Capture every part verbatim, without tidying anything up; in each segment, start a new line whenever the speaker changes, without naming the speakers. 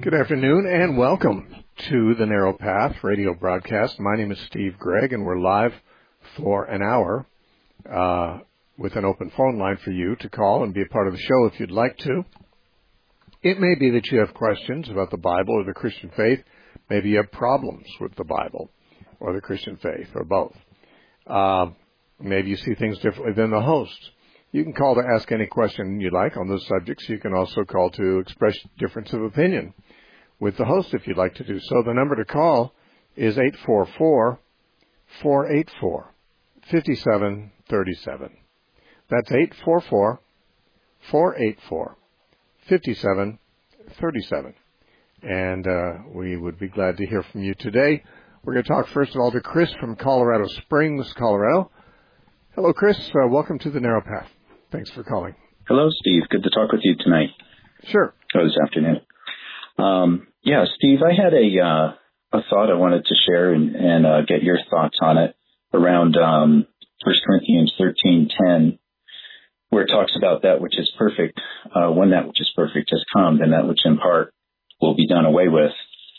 Good afternoon and welcome to the Narrow Path radio broadcast. My name is Steve Gregg and we're live for an hour uh, with an open phone line for you to call and be a part of the show if you'd like to. It may be that you have questions about the Bible or the Christian faith. Maybe you have problems with the Bible or the Christian faith or both. Uh, maybe you see things differently than the host. You can call to ask any question you like on those subjects. You can also call to express difference of opinion with the host if you'd like to do so. The number to call is eight four four, four eight four, five seven three seven. That's eight four four, four eight four, five seven three seven. And uh, we would be glad to hear from you today. We're going to talk first of all to Chris from Colorado Springs, Colorado. Hello, Chris. Uh, welcome to the Narrow Path. Thanks for calling.
Hello, Steve. Good to talk with you tonight.
Sure.
Oh, this afternoon. Um, yeah, Steve, I had a uh, a thought I wanted to share and, and uh, get your thoughts on it around um, First Corinthians thirteen ten, where it talks about that which is perfect, uh, when that which is perfect has come, and that which in part will be done away with.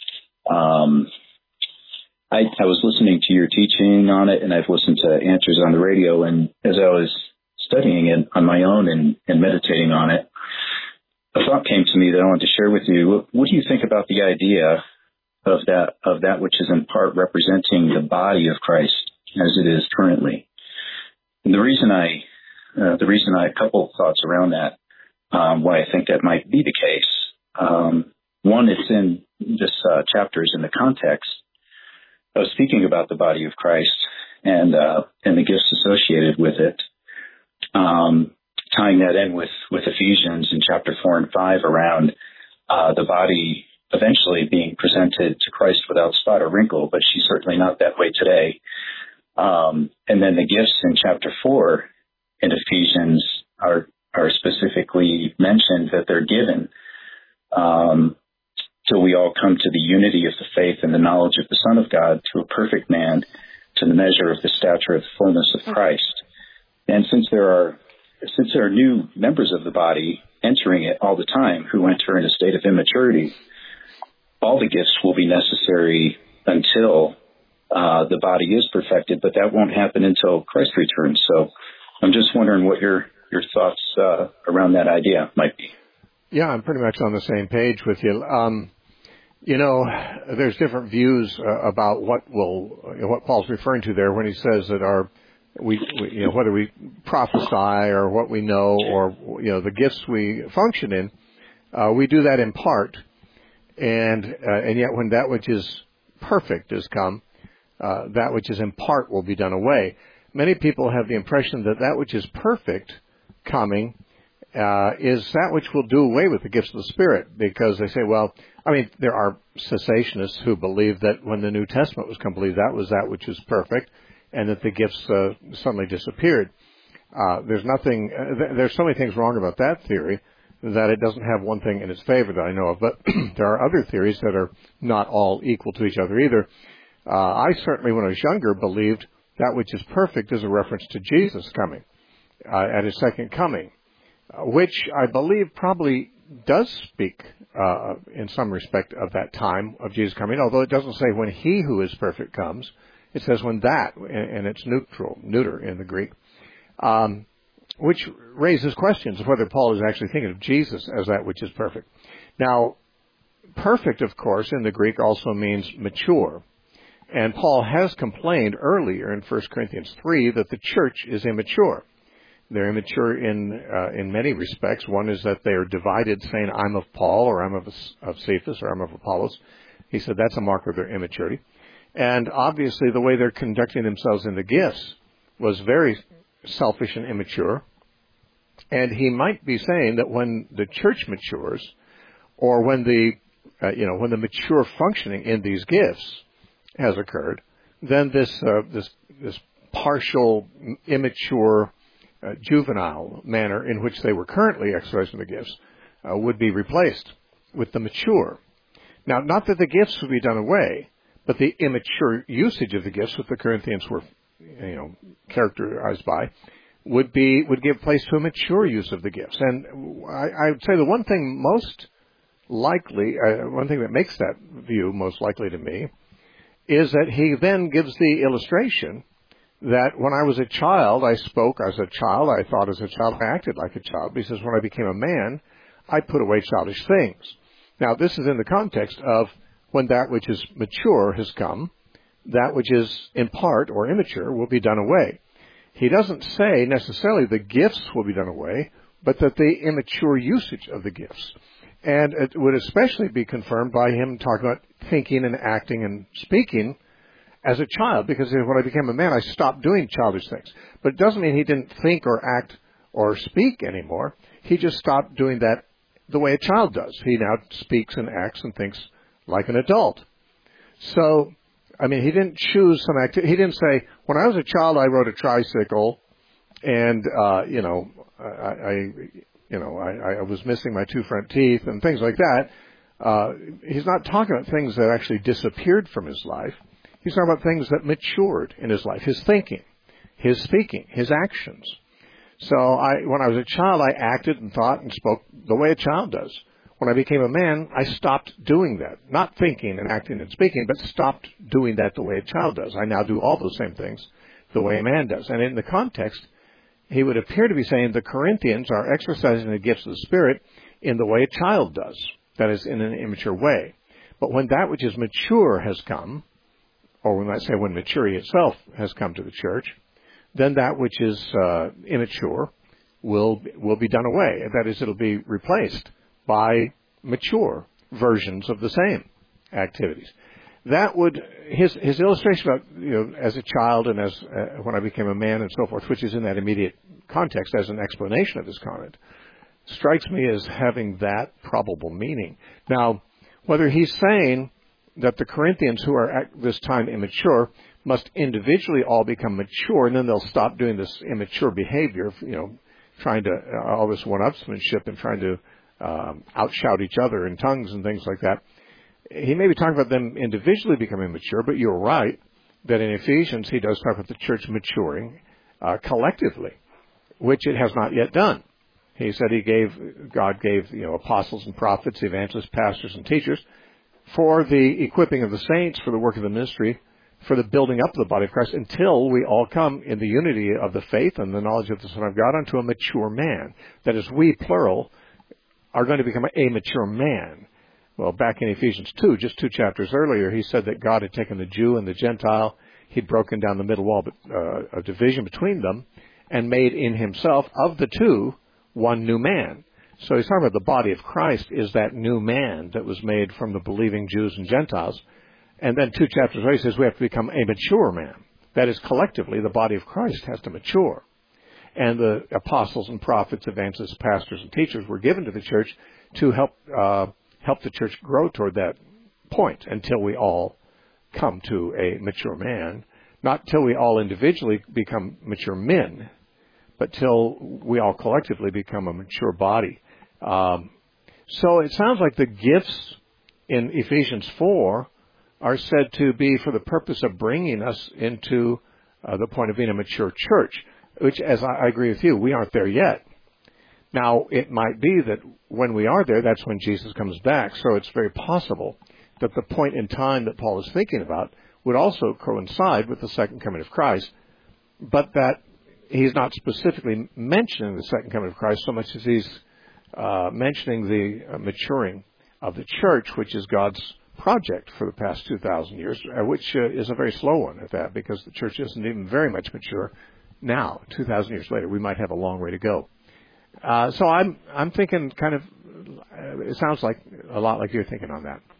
Um, I, I was listening to your teaching on it, and I've listened to answers on the radio, and as I was studying it on my own and, and meditating on it, a thought came to me that I wanted to share with you. What, what do you think about the idea of that of that which is in part representing the body of Christ as it is currently? And the reason I, uh, the reason I, a couple of thoughts around that, um, why I think that might be the case. Um, one, it's in this uh, chapter is in the context. I was speaking about the body of Christ and uh, and the gifts associated with it. Um, tying that in with, with Ephesians in chapter four and five around uh, the body eventually being presented to Christ without spot or wrinkle, but she's certainly not that way today. Um, and then the gifts in chapter four in Ephesians are are specifically mentioned that they're given um, till we all come to the unity of the faith and the knowledge of the Son of God, to a perfect man, to the measure of the stature of the fullness of Christ. And since there are since there are new members of the body entering it all the time who enter in a state of immaturity, all the gifts will be necessary until uh, the body is perfected, but that won't happen until Christ returns. So I'm just wondering what your your thoughts uh, around that idea might be.
Yeah, I'm pretty much on the same page with you. Um, you know, there's different views uh, about what will you know, what Paul's referring to there when he says that our We, we, you know, whether we prophesy or what we know or, you know, the gifts we function in, uh, we do that in part. And, uh, and yet when that which is perfect has come, uh, that which is in part will be done away. Many people have the impression that that which is perfect coming, uh, is that which will do away with the gifts of the Spirit, because they say, well, I mean, there are cessationists who believe that when the New Testament was complete, that was that which was perfect, and that the gifts uh, suddenly disappeared. Uh, there's nothing, uh, th- there's so many things wrong about that theory that it doesn't have one thing in its favor that I know of. But there are other theories that are not all equal to each other either. Uh, I certainly, when I was younger, believed that which is perfect is a reference to Jesus coming uh, at his second coming, uh, which I believe probably does speak uh, in some respect of that time of Jesus coming, although it doesn't say when he who is perfect comes. It says when that, and it's neutral, neuter in the Greek, um, which raises questions of whether Paul is actually thinking of Jesus as that which is perfect. Now, perfect, of course, in the Greek also means mature. And Paul has complained earlier in First Corinthians three that the church is immature. They're immature in uh, in many respects. One is that they are divided, saying, I'm of Paul, or I'm of, of Cephas, or I'm of Apollos. He said that's a mark of their immaturity. And obviously the way they're conducting themselves in the gifts was very selfish and immature. And he might be saying that when the church matures, or when the, uh, you know, when the mature functioning in these gifts has occurred, then this, uh, this, this partial, immature, uh, juvenile manner in which they were currently exercising the gifts uh, would be replaced with the mature. Now, not that the gifts would be done away, but the immature usage of the gifts that the Corinthians were, you know, characterized by, would be would give place to a mature use of the gifts. And I, I would say the one thing most likely, uh, one thing that makes that view most likely to me, is that he then gives the illustration that when I was a child, I spoke as a child, I thought as a child, I acted like a child. He says, when I became a man, I put away childish things. Now, this is in the context of when that which is mature has come, that which is in part or immature will be done away. He doesn't say necessarily the gifts will be done away, but that the immature usage of the gifts. And it would especially be confirmed by him talking about thinking and acting and speaking as a child, because when I became a man, I stopped doing childish things. But it doesn't mean he didn't think or act or speak anymore. He just stopped doing that the way a child does. He now speaks and acts and thinks like an adult. So, I mean, he didn't choose some activity. He didn't say, when I was a child, I rode a tricycle, and, uh, you know, I, I you know, I, I was missing my two front teeth and things like that. Uh, he's not talking about things that actually disappeared from his life. He's talking about things that matured in his life, his thinking, his speaking, his actions. So I, when I was a child, I acted and thought and spoke the way a child does. When I became a man, I stopped doing that. Not thinking and acting and speaking, but stopped doing that the way a child does. I now do all those same things the way a man does. And in the context, he would appear to be saying the Corinthians are exercising the gifts of the Spirit in the way a child does. That is, in an immature way. But when that which is mature has come, or we might say when maturity itself has come to the church, then that which is uh, immature will will be done away. That is, it'll be replaced by mature versions of the same activities. That would his his illustration about, you know, as a child and as uh, when I became a man and so forth, which is in that immediate context as an explanation of this comment, strikes me as having that probable meaning. Now, whether he's saying that the Corinthians who are at this time immature must individually all become mature, and then they'll stop doing this immature behavior, you know, trying to, uh, all this one-upsmanship and trying to um, outshout each other in tongues and things like that. He may be talking about them individually becoming mature, but you're right that in Ephesians he does talk about the church maturing uh, collectively, which it has not yet done. He said he gave, God gave, you know, apostles and prophets, evangelists, pastors, and teachers for the equipping of the saints, for the work of the ministry, for the building up of the body of Christ, until we all come in the unity of the faith and the knowledge of the Son of God unto a mature man. That is, we, plural, are going to become a mature man. Well, back in Ephesians two, just two chapters earlier, he said that God had taken the Jew and the Gentile, he'd broken down the middle wall uh, of division between them, and made in himself, of the two, one new man. So he's talking about the body of Christ is that new man that was made from the believing Jews and Gentiles. And then two chapters later, he says we have to become a mature man. That is, collectively, the body of Christ has to mature. And the apostles and prophets, evangelists, pastors, and teachers were given to the church to help uh, help the church grow toward that point until we all come to a mature man. Not till we all individually become mature men, but till we all collectively become a mature body. Um, so it sounds like the gifts in Ephesians four are said to be for the purpose of bringing us into uh, the point of being a mature church, which, as I, I agree with you, we aren't there yet. Now, it might be that when we are there, that's when Jesus comes back. So it's very possible that the point in time that Paul is thinking about would also coincide with the second coming of Christ, but that he's not specifically mentioning the second coming of Christ so much as he's uh, mentioning the uh, maturing of the church, which is God's project for the past two thousand years, uh, which uh, is a very slow one at that, because the church isn't even very much mature now. two thousand years later, we might have a long way to go. Uh, so I'm I'm thinking kind of, uh, it sounds like a lot like you're thinking on that.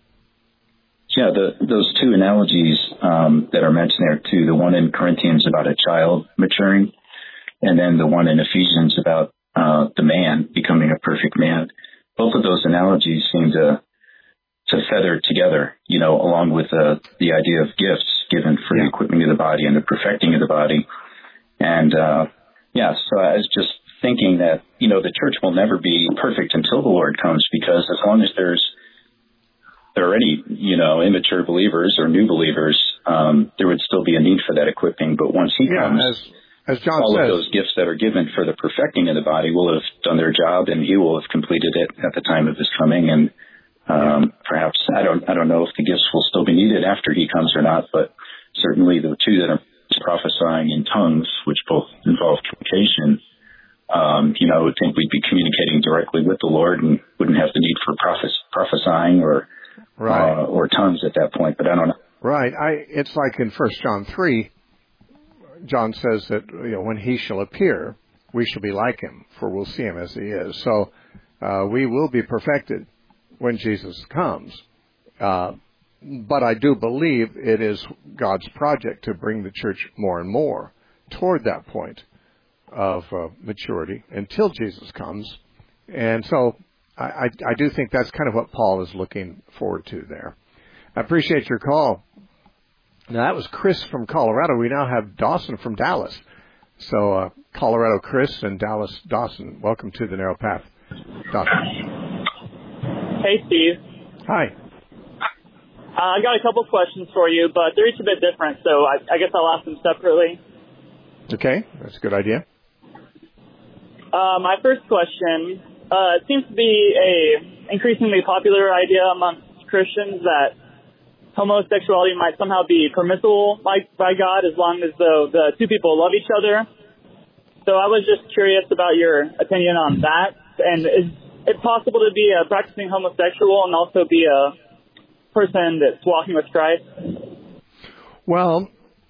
Yeah, the, those two analogies um, that are mentioned there too, the one in Corinthians about a child maturing, and then the one in Ephesians about uh, the man becoming a perfect man. Both of those analogies seem to to feather together, you know, along with uh, the idea of gifts given for yeah. the equipping of the body and the perfecting of the body. And, uh, yeah, so I was just thinking that, you know, the church will never be perfect until the Lord comes, because as long as there's there are already, you know, immature believers or new believers, um, there would still be a need for that equipping. But once he yeah, comes,
as, as John
all
says,
of those gifts that are given for the perfecting of the body will have done their job, and he will have completed it at the time of his coming. And Um, perhaps, I don't I don't know if the gifts will still be needed after he comes or not, but certainly the two that are prophesying in tongues, which both involve communication, um, you know, I would think we'd be communicating directly with the Lord and wouldn't have the need for prophes- prophesying or
right.
uh, or tongues at that point, but I don't know.
Right. I, it's like in First John three, John says that, you know, when he shall appear, we shall be like him, for we'll see him as he is. So uh, we will be perfected when Jesus comes. Uh, but I do believe it is God's project to bring the church more and more toward that point of uh, maturity until Jesus comes. And so I, I, I do think that's kind of what Paul is looking forward to there. I appreciate your call. Now, that was Chris from Colorado. We now have Dawson from Dallas. So, uh, Colorado Chris and Dallas Dawson, welcome to the Narrow Path. Dawson.
Hey, Steve.
Hi.
Uh, I got a couple questions for you, but they're each a bit different, so I, I guess I'll ask them separately.
Okay, that's a good idea.
Uh, my first question, uh, it seems to be a increasingly popular idea amongst Christians that homosexuality might somehow be permissible by, by God as long as the, the two people love each other. So I was just curious about your opinion on that. And is it possible to be a practicing homosexual and also be a person that's walking with Christ?
Well,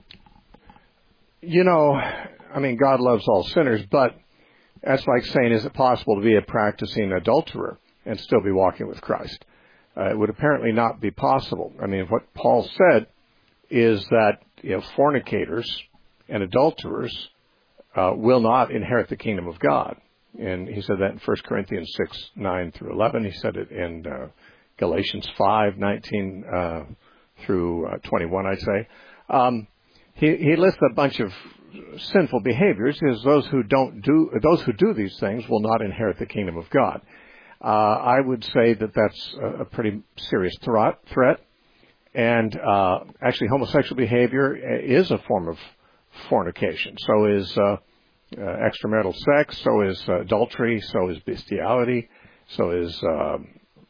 you know, I mean, God loves all sinners, but that's like saying, is it possible to be a practicing adulterer and still be walking with Christ? Uh, it would apparently not be possible. I mean, what Paul said is that, you know, fornicators and adulterers uh, will not inherit the kingdom of God. And he said that in First Corinthians six, nine through eleven. He said it in uh, Galatians five, nineteen uh, through uh, twenty-one, I'd say. Um, he, he lists a bunch of sinful behaviors, because those who don't do, those who do these things will not inherit the kingdom of God. Uh, I would say that that's a, a pretty serious threat, threat. And uh, actually, homosexual behavior is a form of fornication. So is uh, uh, extramarital sex, so is uh, adultery, so is bestiality, so is uh, uh,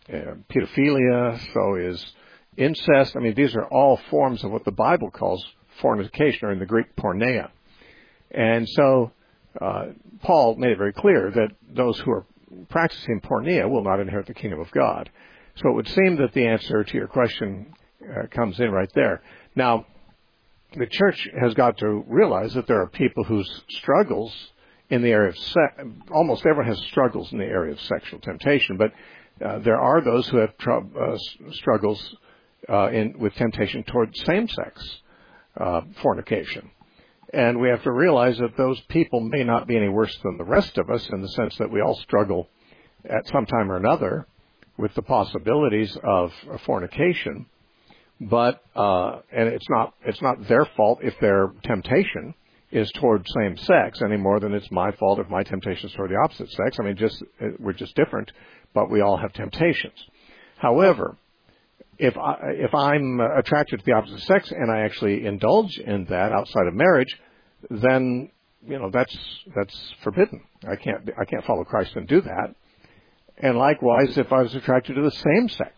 pedophilia, so is incest. I mean, these are all forms of what the Bible calls fornication, or in the Greek, porneia. And so uh, Paul made it very clear that those who are practicing porneia will not inherit the kingdom of God. So it would seem that the answer to your question uh, comes in right there. Now, the church has got to realize that there are people whose struggles in the area of sex, almost everyone has struggles in the area of sexual temptation, but uh, there are those who have tr- uh, struggles uh, in, with temptation toward same-sex uh, fornication. And we have to realize that those people may not be any worse than the rest of us, in the sense that we all struggle at some time or another with the possibilities of fornication. But uh, and it's not it's not their fault if their temptation is toward same sex any more than it's my fault if my temptation is toward the opposite sex. I mean, just we're just different, but we all have temptations. However, If I, if I'm attracted to the opposite sex and I actually indulge in that outside of marriage, then, you know, that's that's forbidden. I can't I can't follow Christ and do that. And likewise, if I was attracted to the same sex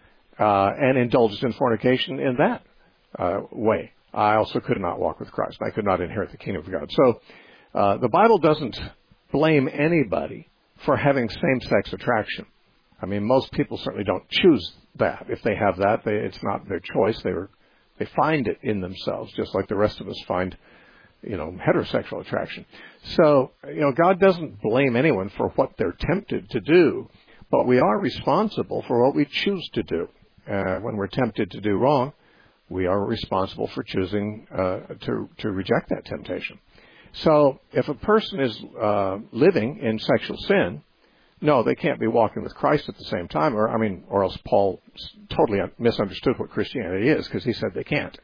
uh, and indulged in fornication in that uh, way, I also could not walk with Christ. I could not inherit the kingdom of God. So uh, the Bible doesn't blame anybody for having same-sex attraction. I mean, most people certainly don't choose that. If they have that, they, it's not their choice. They were, they find it in themselves, just like the rest of us find, you know, heterosexual attraction. So, you know, God doesn't blame anyone for what they're tempted to do, but we are responsible for what we choose to do. Uh, when we're tempted to do wrong, we are responsible for choosing uh, to to reject that temptation. So, if a person is uh, living in sexual sin, no, they can't be walking with Christ at the same time, or I mean, or else Paul totally misunderstood what Christianity is, because he said they can't.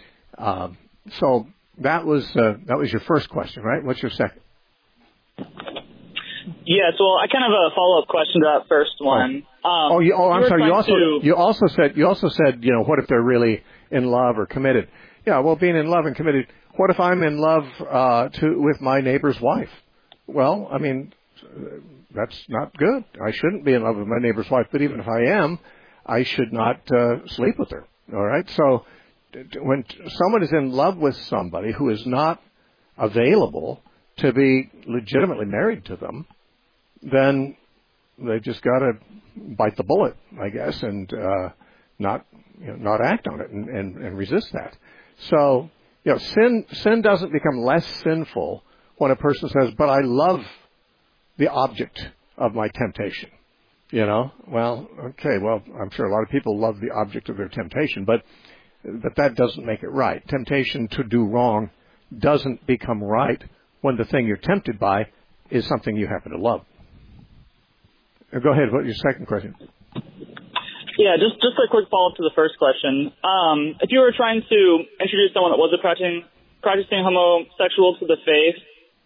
Um, so that was uh, that was your first question, right? What's your second?
Yes, well, I kind of have a follow-up question to that first one.
Oh,
Um,
oh, you, oh I'm
you
sorry. You also
to...
you also said you also said you know, what if they're really in love or committed? Yeah, well, being in love and committed. What if I'm in love uh, to with my neighbor's wife? Well, I mean, that's not good. I shouldn't be in love with my neighbor's wife. But even if I am, I should not uh, sleep with her. All right? So when someone is in love with somebody who is not available to be legitimately married to them, then they've just got to bite the bullet, I guess, and uh, not you know, not act on it and, and, and resist that. So, you know, sin sin doesn't become less sinful when a person says, "But I love the object of my temptation." You know, well, okay, well, I'm sure a lot of people love the object of their temptation, but but that doesn't make it right. Temptation to do wrong doesn't become right when the thing you're tempted by is something you happen to love. Go ahead. What's your second question?
Yeah, just just a quick follow-up to the first question. Um, if you were trying to introduce someone that was a practicing, practicing homosexual to the faith,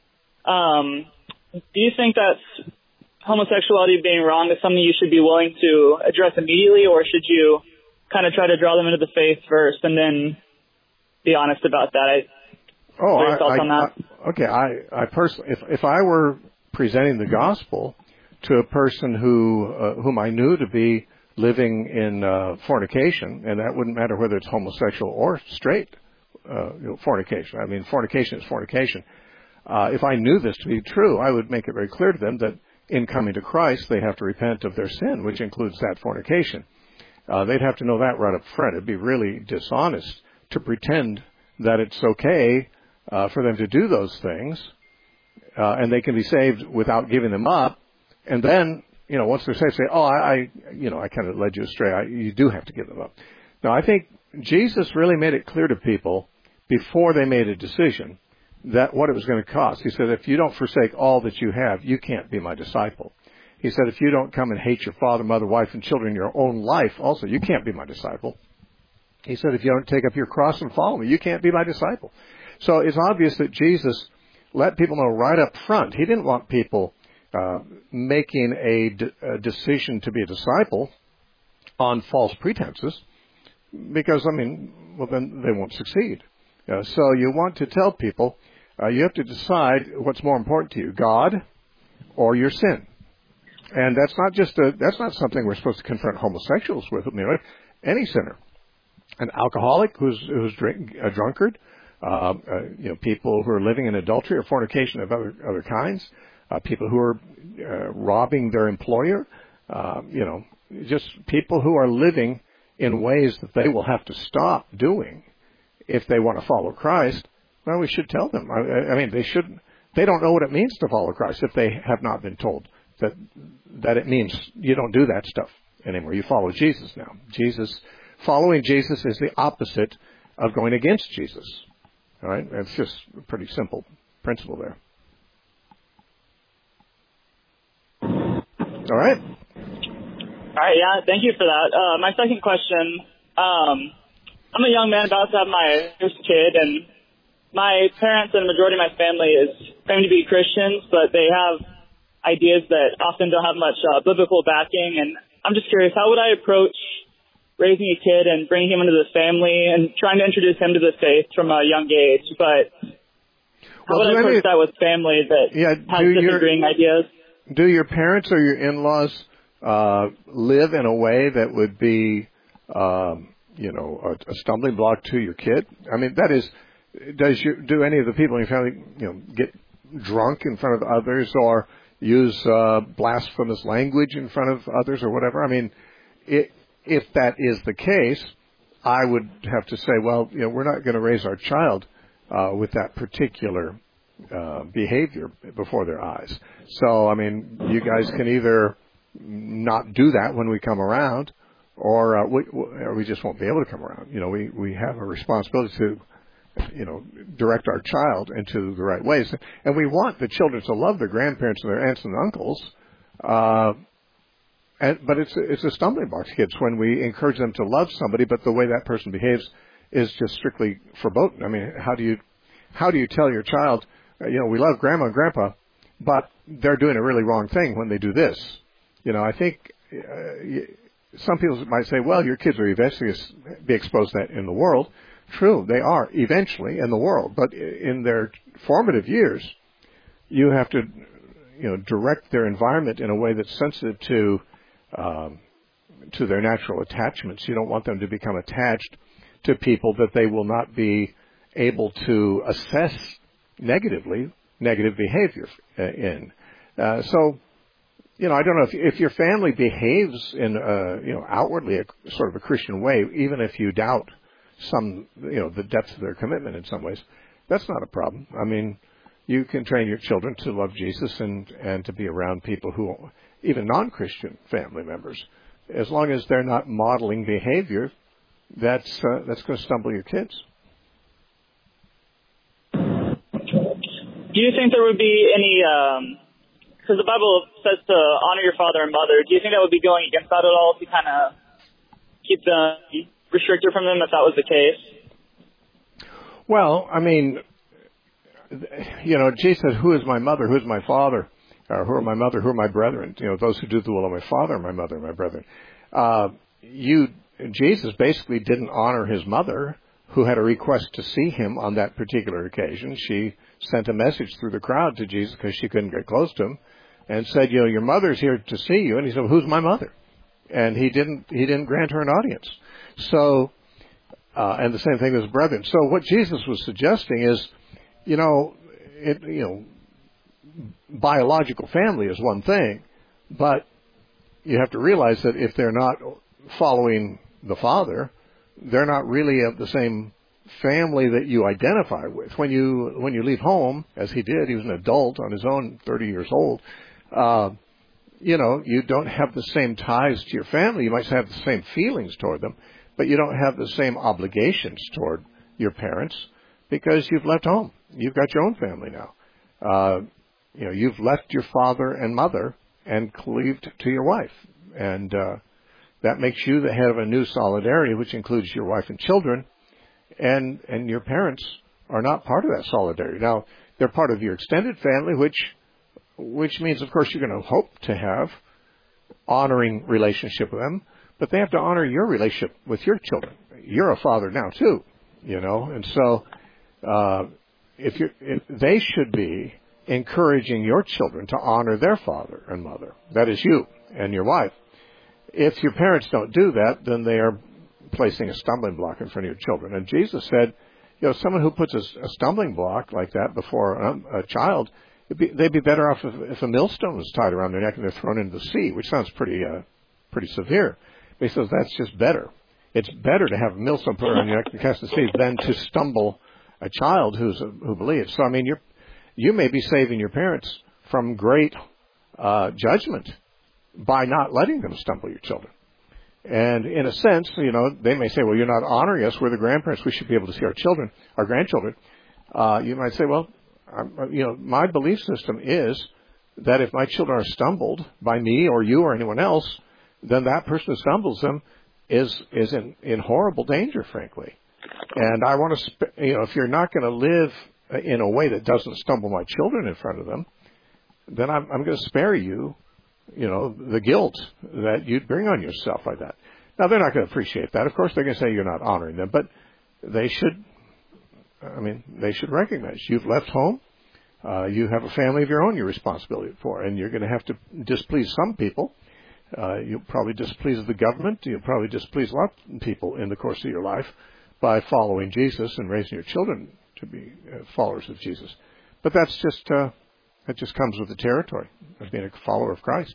um, do you think that homosexuality being wrong is something you should be willing to address immediately, or should you kind of try to draw them into the faith first and then be honest about that? I,
oh,
what are your thoughts
I,
on that?
I, okay, I, I personally, if, if I were presenting the gospel to a person who uh, whom I knew to be living in uh, fornication, and that wouldn't matter whether it's homosexual or straight uh, you know, fornication. I mean, fornication is fornication. Uh, if I knew this to be true, I would make it very clear to them that in coming to Christ, they have to repent of their sin, which includes that fornication. Uh, they'd have to know that right up front. It'd be really dishonest to pretend that it's okay uh, for them to do those things, uh, and they can be saved without giving them up. And then, you know, once they're saved, say, oh, I, I you know, I kind of led you astray. I, you do have to give them up. Now, I think Jesus really made it clear to people before they made a decision that what it was going to cost. He said, if you don't forsake all that you have, you can't be my disciple. He said, if you don't come and hate your father, mother, wife, and children, your own life also, you can't be my disciple. He said, if you don't take up your cross and follow me, you can't be my disciple. So it's obvious that Jesus let people know right up front. He didn't want people uh, making a, d- a decision to be a disciple on false pretenses, because, I mean, well, then they won't succeed. Uh, so you want to tell people, uh, you have to decide what's more important to you, God or your sin. And that's not just a, that's not something we're supposed to confront homosexuals with. You know, any sinner, an alcoholic who's who's drink, a drunkard, uh, uh, you know, people who are living in adultery or fornication of other other kinds, uh, people who are uh, robbing their employer, uh, you know, just people who are living in ways that they will have to stop doing if they want to follow Christ. Well, we should tell them. I, I mean, they should. They don't know what it means to follow Christ if they have not been told that that it means you don't do that stuff anymore. You follow Jesus now. Jesus, following Jesus is the opposite of going against Jesus. All right? It's just a pretty simple principle there. All right?
All right, yeah, thank you for that. Uh, my second question, um, I'm a young man about to have my first kid, and my parents and the majority of my family is claiming to be Christians, but they have ideas that often don't have much uh, biblical backing. And I'm just curious, how would I approach raising a kid and bringing him into the family and trying to introduce him to the faith from a young age? But how
well,
would I approach
any,
that with family that
yeah,
has disagreeing your, ideas?
Do your parents or your in-laws uh, live in a way that would be, um, you know, a, a stumbling block to your kid? I mean, that is, does you, do any of the people in your family, you know, get drunk in front of others or use uh, blasphemous language in front of others or whatever? I mean, it, if that is the case, I would have to say, well, you know, we're not going to raise our child uh, with that particular uh, behavior before their eyes. So, I mean, you guys can either not do that when we come around, or uh, we, or we just won't be able to come around. You know, we, we have a responsibility to, you know, direct our child into the right ways. And we want the children to love their grandparents and their aunts and uncles. Uh, and, but it's, it's a stumbling block to kids when we encourage them to love somebody, but the way that person behaves is just strictly verboten. I mean, how do you, how do you tell your child, uh, you know, we love grandma and grandpa, but they're doing a really wrong thing when they do this? You know, I think uh, some people might say, well, your kids are eventually be exposed to that in the world. True, they are eventually in the world, but in their formative years, you have to, you know, direct their environment in a way that's sensitive to um, to their natural attachments. You don't want them to become attached to people that they will not be able to assess negatively, negative behavior uh, in. Uh, so, you know, I don't know if, if your family behaves in, a, you know, outwardly a sort of a Christian way, even if you doubt some, you know, the depth of their commitment in some ways, that's not a problem. I mean, you can train your children to love Jesus and, and to be around people who, even non-Christian family members, as long as they're not modeling behavior that's uh, that's going to stumble your kids.
Do you think there would be any, because um, the Bible says to honor your father and mother, do you think that would be going against that at all to kind of keep them restricted from them if that was the case?
Well, I mean, you know, Jesus said, who is my mother, who is my father, or who are my mother, who are my brethren? You know, those who do the will of my father, my mother, and my brethren. Uh, you, Jesus basically didn't honor his mother, who had a request to see him on that particular occasion. She sent a message through the crowd to Jesus because she couldn't get close to him, and said, you know, your mother's here to see you. And he said, well, who's my mother? And he didn't, he didn't grant her an audience. So, uh, and the same thing with his brethren. So what Jesus was suggesting is, you know, it, you know, biological family is one thing, but you have to realize that if they're not following the Father, they're not really of the same family that you identify with. When you when you leave home, as he did, he was an adult on his own, thirty years old, uh, you know, you don't have the same ties to your family. You might have the same feelings toward them, but you don't have the same obligations toward your parents because you've left home. You've got your own family now. Uh, you know, you've left your father and mother and cleaved to your wife. And uh, that makes you the head of a new solidarity, which includes your wife and children. And and your parents are not part of that solidarity. Now, they're part of your extended family, which which means, of course, you're going to hope to have honoring relationship with them, but they have to honor your relationship with your children. You're a father now, too, you know. And so uh, if you're, if they should be encouraging your children to honor their father and mother. That is you and your wife. If your parents don't do that, then they are placing a stumbling block in front of your children. And Jesus said, you know, someone who puts a, a stumbling block like that before a, a child, it'd be, they'd be better off if, if a millstone was tied around their neck and they're thrown into the sea, which sounds pretty uh, pretty severe. But he says that's just better. It's better to have a millstone put around your neck and cast in the sea than to stumble a child who's a, who believes. So, I mean, you're, you may be saving your parents from great uh, judgment by not letting them stumble your children. And in a sense, you know, they may say, well, you're not honoring us. We're the grandparents. We should be able to see our children, our grandchildren. Uh, you might say, well, I'm, you know, my belief system is that if my children are stumbled by me or you or anyone else, then that person who stumbles them is is in, in horrible danger, frankly. And I want to, sp- you know, if you're not going to live in a way that doesn't stumble my children in front of them, then I'm, I'm going to spare you, you know, the guilt that you'd bring on yourself like that. Now, they're not going to appreciate that. Of course, they're going to say you're not honoring them, but they should, I mean, they should recognize you've left home. Uh, you have a family of your own you're responsible for, and you're going to have to displease some people. Uh, you'll probably displease the government. You'll probably displease a lot of people in the course of your life by following Jesus and raising your children to be uh, followers of Jesus. But that's just, uh, that just comes with the territory of being a follower of Christ.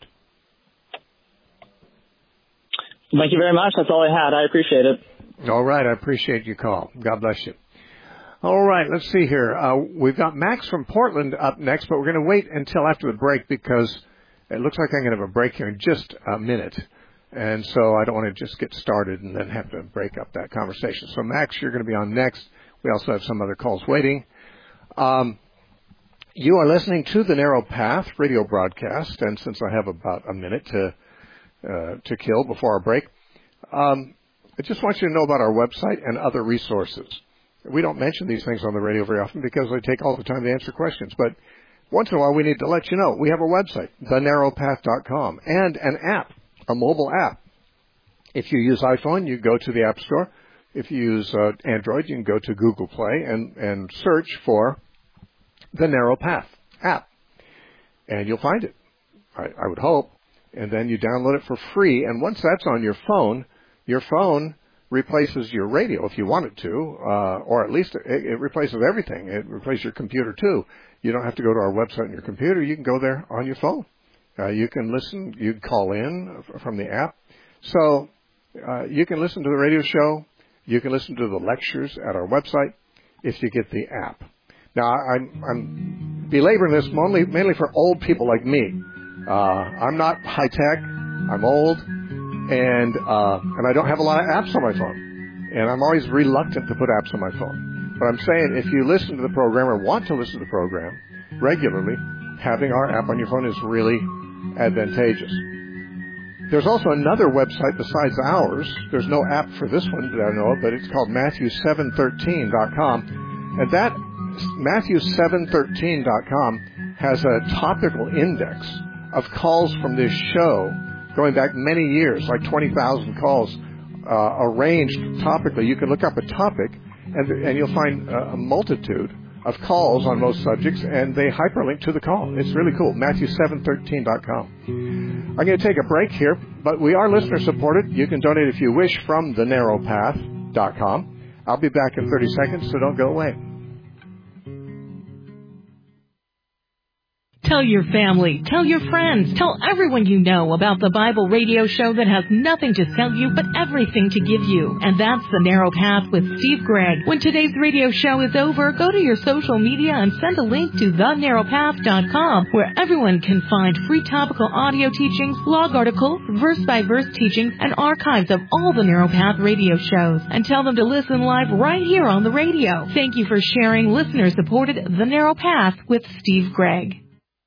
Thank you very much. That's all I had. I appreciate it.
All right. I appreciate your call. God bless you. All right. Let's see here. Uh, we've got Max from Portland up next, but we're going to wait until after the break because it looks like I'm going to have a break here in just a minute. And so I don't want to just get started and then have to break up that conversation. So, Max, you're going to be on next. We also have some other calls waiting. Um, you are listening to the Narrow Path radio broadcast, and since I have about a minute to uh, to kill before our break, um, I just want you to know about our website and other resources. We don't mention these things on the radio very often because they take all the time to answer questions, but once in a while we need to let you know. We have a website, the narrow path dot com, and an app, a mobile app. If you use iPhone, you go to the App Store. If you use uh, Android, you can go to Google Play and, and search for the Narrow Path app, and you'll find it. I, I would hope. and then you download it for free. And once that's on your phone, your phone replaces your radio if you want it to, uh, or at least it, it replaces everything. It replaces your computer too. You don't have to go to our website on your computer. You can go there on your phone. Uh, you can listen. You can call in from the app. So uh, you can listen to the radio show. You can listen to the lectures at our website if you get the app. Now, I'm, I'm belaboring this mainly, mainly for old people like me. Uh, I'm not high tech. I'm old. And uh, and I don't have a lot of apps on my phone. And I'm always reluctant to put apps on my phone. But I'm saying if you listen to the program or want to listen to the program regularly, having our app on your phone is really advantageous. There's also another website besides ours. There's no app for this one that I know of, but it's called Matthew seven thirteen dot com. And that Matthew seven thirteen dot com has a topical index of calls from this show going back many years, like twenty thousand calls, uh, arranged topically. You can look up a topic, and, and you'll find a, a multitude of calls on most subjects, and they hyperlink to the call. It's really cool. Matthew seven thirteen dot com. I'm going to take a break here, but we are listener-supported. You can donate if you wish from the narrow path dot com. I'll be back in thirty seconds, so don't go away.
Tell your family, tell your friends, tell everyone you know about the Bible radio show that has nothing to sell you but everything to give you. And that's The Narrow Path with Steve Gregg. When today's radio show is over, go to your social media and send a link to the narrow path dot com, where everyone can find free topical audio teachings, blog articles, verse-by-verse teachings, and archives of all the Narrow Path radio shows. And tell them to listen live right here on the radio. Thank you for sharing listener-supported The Narrow Path with Steve Gregg.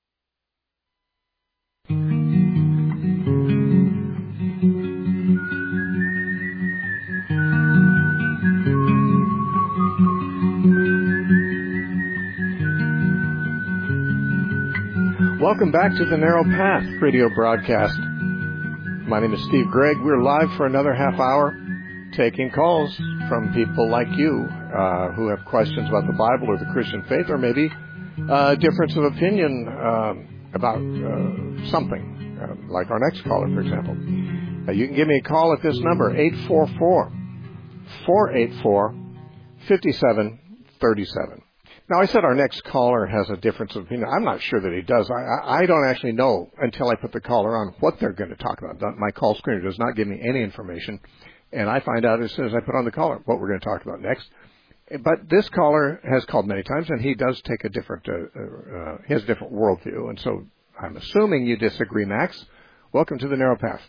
Welcome back to the Narrow Path radio broadcast. My name is Steve Gregg. We're live for another half hour, taking calls from people like you uh, who have questions about the Bible or the Christian faith, or maybe a difference of opinion um, about uh, something, uh, like our next caller, for example. Uh, you can give me a call at this number, eight four four, four eight four, five seven three seven. Now, I said our next caller has a difference of opinion. I'm not sure that he does. I, I don't actually know until I put the caller on what they're going to talk about. My call screener does not give me any information, and I find out as soon as I put on the caller what we're going to talk about next. But this caller has called many times, and he does take a different, uh, uh, he has a different worldview, and so I'm assuming you disagree, Max. Welcome to the Narrow Path.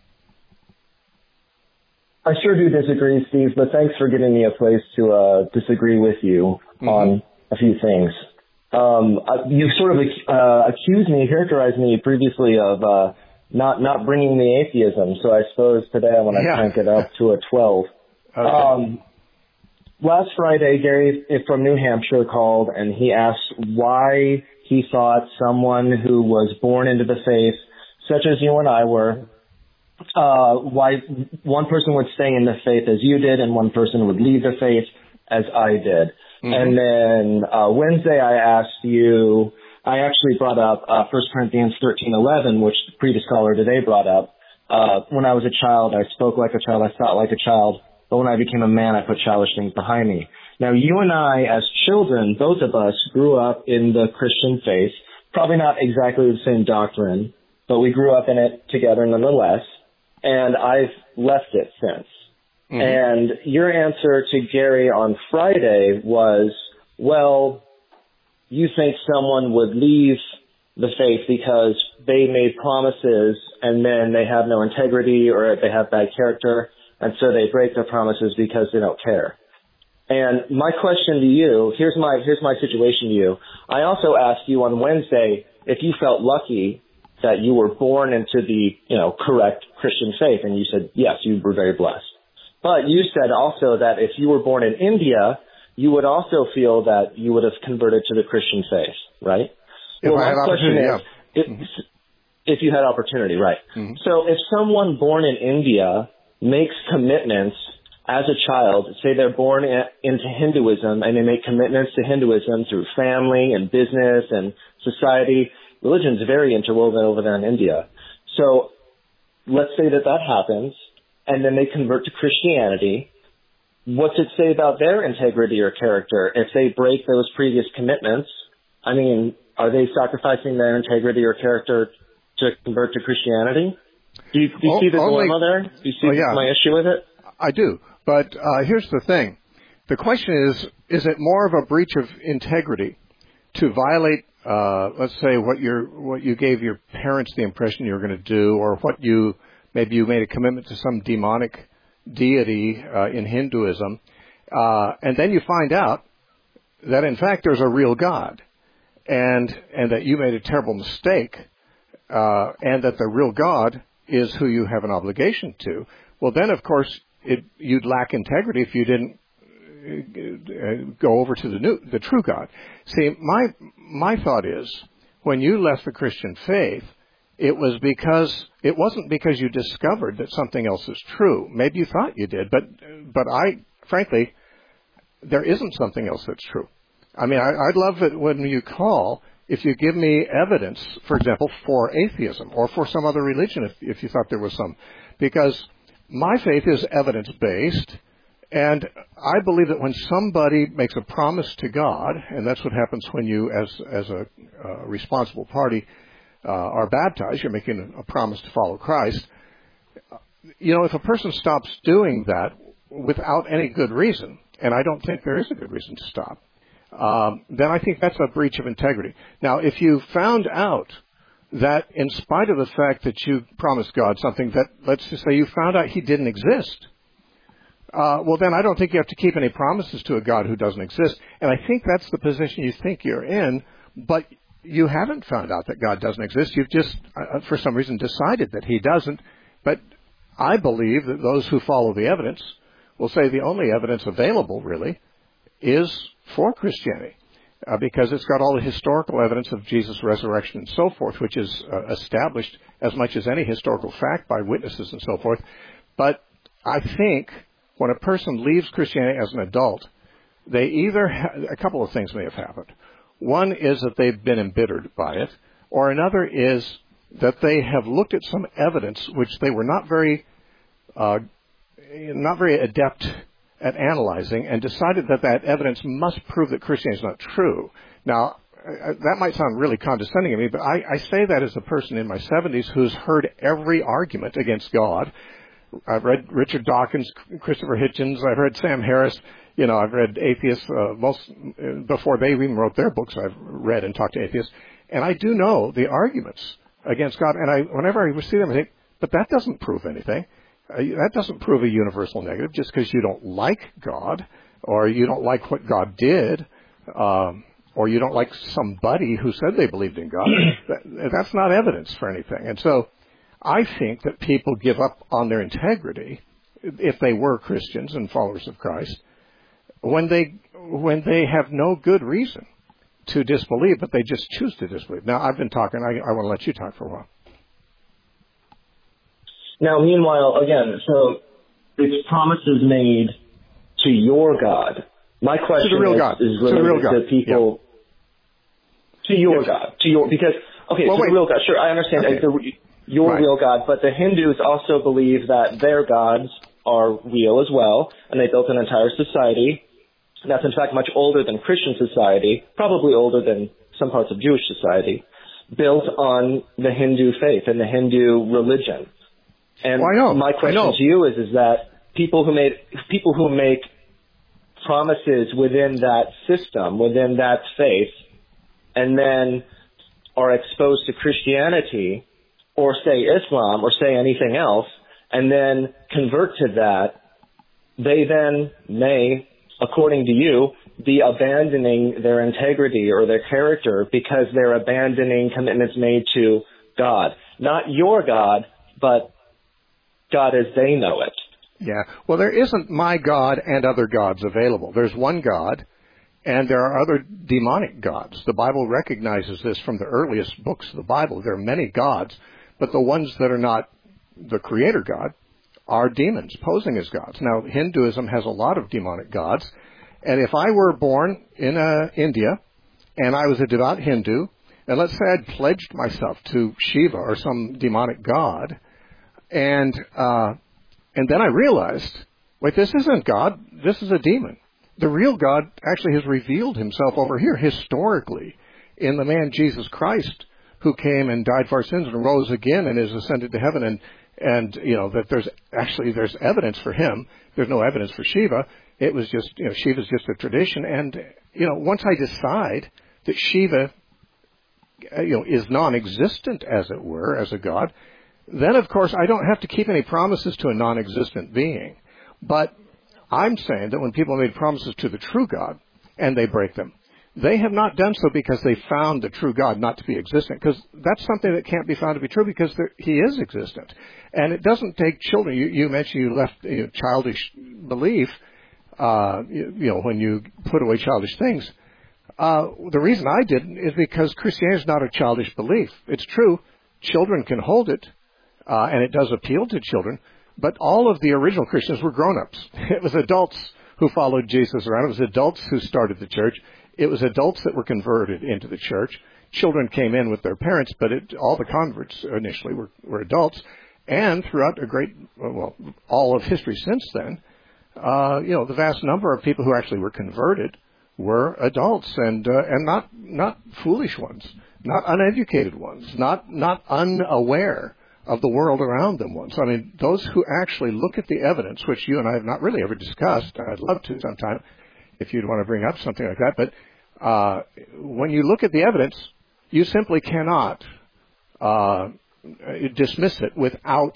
I sure do disagree, Steve, but thanks for giving me a place to uh, disagree with you mm-hmm. on a few things. Um, you sort of uh, accused me, characterized me previously of uh, not not bringing the atheism, so I suppose today I want to yeah. crank it up to a twelve. Okay. Um, last Friday, Gary from New Hampshire called, and he asked why he thought someone who was born into the faith, such as you and I were, uh, why one person would stay in the faith as you did, and one person would leave the faith as I did. Mm-hmm. And then uh, Wednesday I asked you, I actually brought up uh, First Corinthians thirteen eleven, which the previous caller today brought up. Uh, when I was a child, I spoke like a child, I thought like a child, but when I became a man, I put childish things behind me. Now, you and I, as children, both of us grew up in the Christian faith, probably not exactly the same doctrine, but we grew up in it together nonetheless, and I've left it since. Mm-hmm. And your answer to Gary on Friday was, well, you think someone would leave the faith because they made promises and then they have no integrity or they have bad character, and so they break their promises because they don't care. And my question to you, here's my here's my situation to you. I also asked you on Wednesday if you felt lucky that you were born into the, you know, correct Christian faith, and you said yes, you were very blessed. But you said also that if you were born in India, you would also feel that you would have converted to the Christian faith, right?
If
well,
I had
my question
opportunity,
is,
yeah.
if, mm-hmm. if you had opportunity, right. Mm-hmm. So if someone born in India makes commitments as a child, say they're born in, into Hinduism, and they make commitments to Hinduism through family and business and society, religion is very interwoven over there in India. So let's say that that happens, and then they convert to Christianity. What's it say about their integrity or character if they break those previous commitments? I mean, are they sacrificing their integrity or character to convert to Christianity? Do you, do you
oh,
see the
only,
dilemma there? Do you see
oh, yeah.
my issue with it?
I do. But uh, here's the thing. The question is, is it more of a breach of integrity to violate, uh, let's say, what, you're, what you gave your parents the impression you were going to do, or what you, maybe you made a commitment to some demonic deity uh, in Hinduism, uh, and then you find out that, in fact, there's a real God, and and that you made a terrible mistake, uh, and that the real God is who you have an obligation to. Well, then, of course, it, you'd lack integrity if you didn't uh, go over to the new, the true God. See, my my thought is, when you left the Christian faith, it was because it wasn't because you discovered that something else is true. Maybe you thought you did, but but I, frankly, there isn't something else that's true. I mean, I, I'd love it when you call, if you give me evidence, for example, for atheism or for some other religion, if, if you thought there was some. Because my faith is evidence-based, and I believe that when somebody makes a promise to God, and that's what happens when you, as, as a uh, responsible party, uh, are baptized, you're making a promise to follow Christ. You know, if a person stops doing that without any good reason, and I don't think there is a good reason to stop, um, then I think that's a breach of integrity. Now, if you found out that in spite of the fact that you promised God something that, let's just say you found out he didn't exist, uh, well, then I don't think you have to keep any promises to a God who doesn't exist. And I think that's the position you think you're in, but you haven't found out that God doesn't exist. You've just, uh, for some reason, decided that he doesn't. But I believe that those who follow the evidence will say the only evidence available, really, is for Christianity, uh, because it's got all the historical evidence of Jesus' resurrection and so forth, which is uh, established as much as any historical fact by witnesses and so forth. But I think when a person leaves Christianity as an adult, they either ha- a couple of things may have happened. One is that they've been embittered by it, or another is that they have looked at some evidence which they were not very uh, not very adept at analyzing, and decided that that evidence must prove that Christianity is not true. Now, that might sound really condescending to me, but I, I say that as a person in my seventies who's heard every argument against God. I've read Richard Dawkins, Christopher Hitchens, I've read Sam Harris, you know, I've read atheists, uh, most, before they even wrote their books, I've read and talked to atheists, and I do know the arguments against God, and I, whenever I see them, I think, but that doesn't prove anything. Uh, that doesn't prove a universal negative just because you don't like God, or you don't like what God did, um, or you don't like somebody who said they believed in God. that, that's not evidence for anything. And so I think that people give up on their integrity, if they were Christians and followers of Christ, when they when they have no good reason to disbelieve, but they just choose to disbelieve. Now, I've been talking. I, I want to let you talk for a while.
Now, meanwhile, again, so it's promises made to your God. My question
to the real
is,
God.
is
related to, the real God.
to people, yeah. to your yeah. God, to your, because, okay, well, to wait. the real God, sure, I understand, okay. the, your right. real God, but the Hindus also believe that their gods are real as well, and they built an entire society that's in fact much older than Christian society, probably older than some parts of Jewish society, built on the Hindu faith and the Hindu religion. And
well,
my question to you is, is that people who made, people who make promises within that system, within that faith, and then are exposed to Christianity, or say Islam, or say anything else, and then convert to that, they then may, according to you, be abandoning their integrity or their character because they're abandoning commitments made to God. Not your God, but God as they know it.
Yeah. Well, there isn't my God and other gods available. There's one God, and there are other demonic gods. The Bible recognizes this from the earliest books of the Bible. There are many gods, but the ones that are not the creator God are demons posing as gods. Now, Hinduism has a lot of demonic gods, and if I were born in uh, India and I was a devout Hindu, and let's say I'd pledged myself to Shiva or some demonic god, And uh, and then I realized, wait, this isn't God. This is a demon. The real God actually has revealed himself over here historically in the man Jesus Christ, who came and died for our sins and rose again and is ascended to heaven. And, and you know, that there's actually, there's evidence for him. There's no evidence for Shiva. It was just, you know, Shiva's just a tradition. And, you know, once I decide that Shiva, you know, is non-existent, as it were, as a god, then, of course, I don't have to keep any promises to a non-existent being. But I'm saying that when people made promises to the true God and they break them, they have not done so because they found the true God not to be existent, because that's something that can't be found to be true because there, he is existent. And it doesn't take children. You, you mentioned you left you know, childish belief, uh, you, you know, when you put away childish things. Uh, the reason I didn't is because Christianity is not a childish belief. It's true. Children can hold it, uh, and it does appeal to children. But all of the original Christians were grown-ups. It was adults who followed Jesus around. It was adults who started the church. It was adults that were converted into the church. Children came in with their parents, but it, all the converts initially were, were adults. And throughout a great, well, all of history since then, uh, you know, the vast number of people who actually were converted were adults, and uh, and not not foolish ones, not uneducated ones, not not unaware of the world around them ones. I mean, those who actually look at the evidence, which you and I have not really ever discussed. I'd love to sometime if you'd want to bring up something like that. But uh, when you look at the evidence, you simply cannot uh, dismiss it without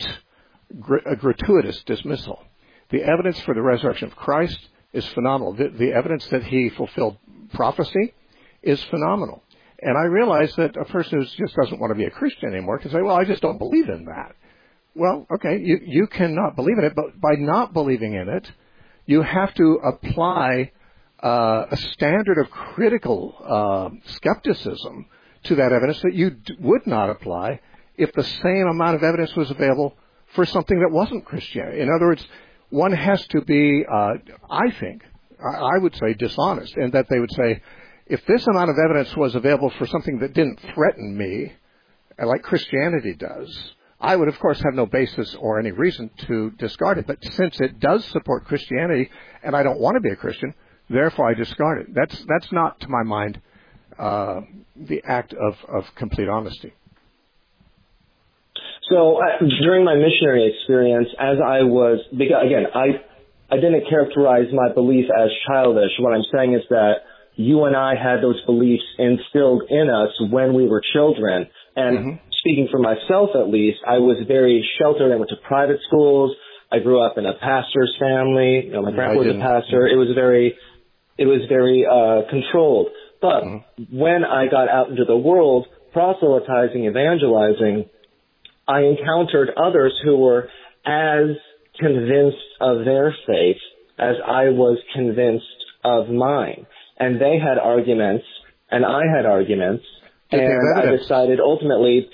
gr- a gratuitous dismissal. The evidence for the resurrection of Christ is phenomenal. The, the evidence that he fulfilled prophecy is phenomenal. And I realize that a person who just doesn't want to be a Christian anymore can say, well, I just don't believe in that. Well, okay, you, you cannot believe in it, but by not believing in it, you have to apply uh, a standard of critical uh, skepticism to that evidence that you d- would not apply if the same amount of evidence was available for something that wasn't Christianity. In other words, one has to be, uh, I think, I, I would say dishonest, in that they would say, if this amount of evidence was available for something that didn't threaten me, like Christianity does, I would, of course, have no basis or any reason to discard it. But since it does support Christianity, and I don't want to be a Christian, therefore I discard it. That's that's not, to my mind, uh, the act of, of complete honesty.
So uh, during my missionary experience, as I was, because, again, I I didn't characterize my belief as childish. What I'm saying is that you and I had those beliefs instilled in us when we were children. And mm-hmm. speaking for myself, at least, I was very sheltered. I went to private schools. I grew up in a pastor's family. You know, my yeah, grandpa was a pastor. It was very, it was very uh, controlled. But mm-hmm. when I got out into the world, proselytizing, evangelizing, I encountered others who were as convinced of their faith as I was convinced of mine. And they had arguments, and I had arguments, Did and I decided ultimately,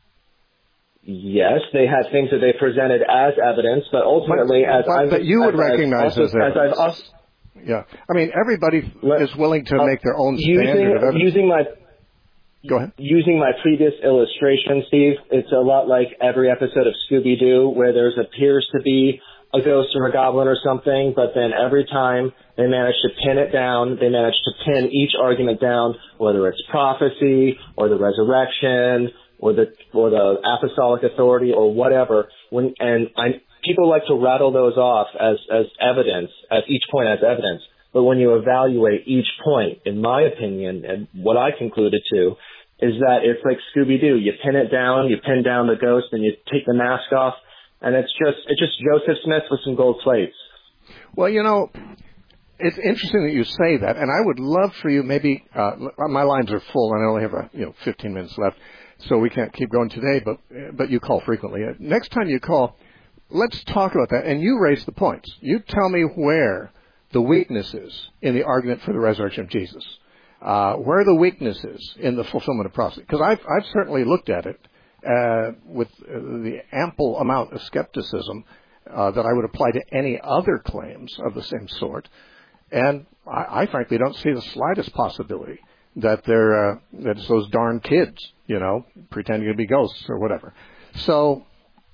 yes, they had things that they presented as evidence, but ultimately,
but,
as
but,
I've...
But you would
as
recognize
also,
as evidence.
As I've also,
yeah. I mean, everybody let, is willing to uh, make their own
using,
standard of evidence.
Using my...
Go ahead.
Using my previous illustration, Steve, it's a lot like every episode of Scooby-Doo where there appears to be a ghost or a goblin or something, but then every time they manage to pin it down, they manage to pin each argument down, whether it's prophecy or the resurrection or the or the apostolic authority or whatever. When and I, people like to rattle those off as as evidence, as each point as evidence. But when you evaluate each point, in my opinion, and what I concluded to, is that it's like Scooby-Doo. You pin it down, you pin down the ghost, and you take the mask off. And it's just it's just Joseph Smith with some gold plates.
Well, you know, it's interesting that you say that, and I would love for you maybe uh, my lines are full, and I only have a, you know fifteen minutes left, so we can't keep going today. But but you call frequently. Next time you call, let's talk about that, and you raise the points. You tell me where the weakness is in the argument for the resurrection of Jesus, uh, where the weakness is in the fulfillment of prophecy, because I've I've certainly looked at it. Uh, with uh, the ample amount of skepticism uh, that I would apply to any other claims of the same sort, and I, I frankly don't see the slightest possibility that they're uh, that it's those darn kids, you know, pretending to be ghosts or whatever. So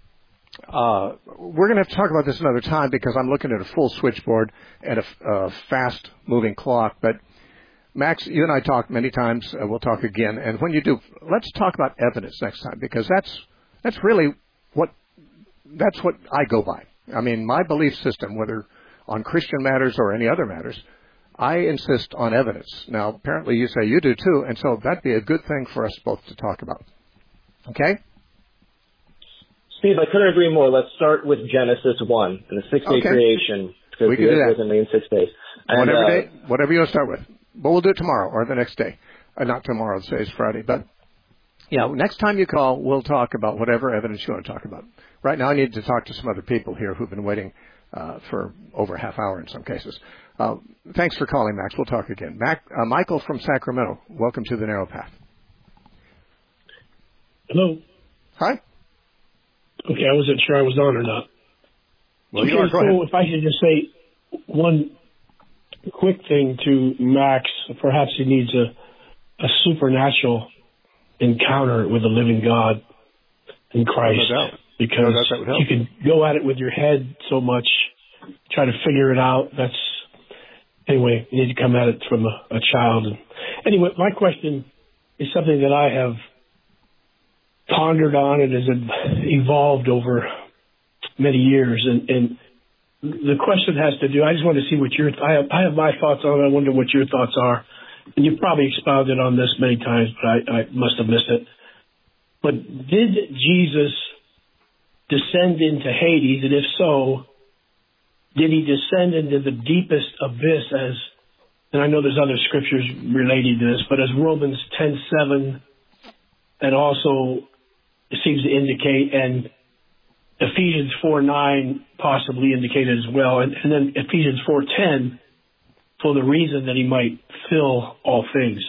uh, we're going to have to talk about this another time because I'm looking at a full switchboard and a, a fast-moving clock. But, Max, you and I talked many times. Uh, we'll talk again. And when you do, let's talk about evidence next time because that's that's really what that's what I go by. I mean, my belief system, whether on Christian matters or any other matters, I insist on evidence. Now, apparently you say you do too, and so that'd be a good thing for us both to talk about. Okay?
Steve, I couldn't agree more. Let's start with Genesis one and the six-day
okay.
creation. Because
we can do that.
Doesn't mean six days. And,
whatever,
uh,
day, whatever you want to start with. But we'll do it tomorrow or the next day. Uh, not tomorrow, today's Friday. But, yeah, next time you call, we'll talk about whatever evidence you want to talk about. Right now I need to talk to some other people here who've been waiting uh, for over a half hour in some cases. Uh, thanks for calling, Max. We'll talk again. Mac, uh, Michael from Sacramento, welcome to the Narrow Path.
Hello.
Hi.
Okay, I wasn't sure I was on or not.
Well,
okay,
you are. Go
so
ahead.
if I should just say one quick thing to Max, perhaps he needs a, a supernatural encounter with the living God in Christ.
No doubt.
Because
no doubt that would help.
you can go at it with your head so much, try to figure it out. That's anyway, you need to come at it from a, a child. And anyway, my question is something that I have pondered on and has evolved over many years. And, and the question has to do, I just want to see what your, I have, I have my thoughts on it. I wonder what your thoughts are. And you've probably expounded on this many times, but I, I must have missed it. But did Jesus descend into Hades? And if so, did he descend into the deepest abyss as, and I know there's other scriptures relating to this, but as Romans ten seven and also it seems to indicate, and Ephesians four nine possibly indicated as well, and, and then Ephesians four ten for the reason that he might fill all things.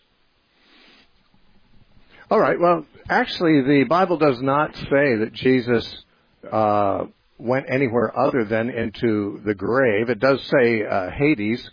All right. Well, actually, the Bible does not say that Jesus uh, went anywhere other than into the grave. It does say uh, Hades